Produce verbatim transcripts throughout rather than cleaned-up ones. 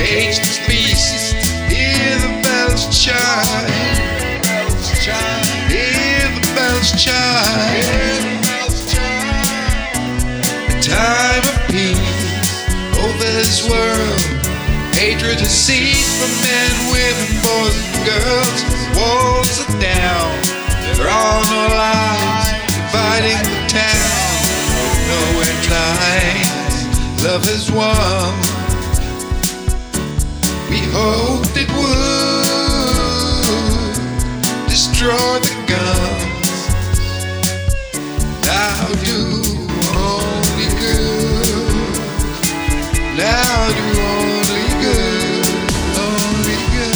Cage the beast, hear the bells chime. Hear the bells chime. A time of peace over this world. Hatred, deceit for men, women, boys and girls. Walls are down, there are no lines dividing the town. Nowhere lines, love has won. We hoped it would destroy the guns. Now do only good. Now do only good. Only good.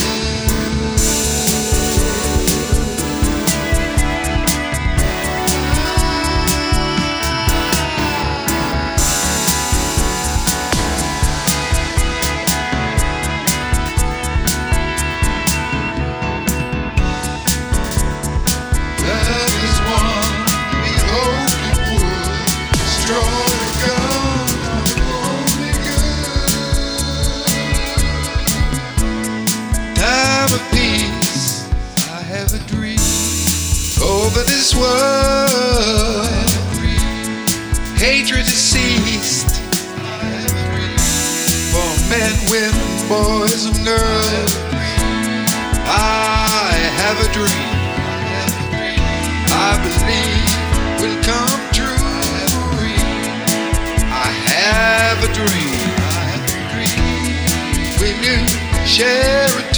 Love is one, we hoped it would destroy the guns. Only good. Time of peace, I have a dream over this world. Hatred is ceased. For men, women, boys and girls. I have a dream. I believe will come true. I have a dream. Will you share it?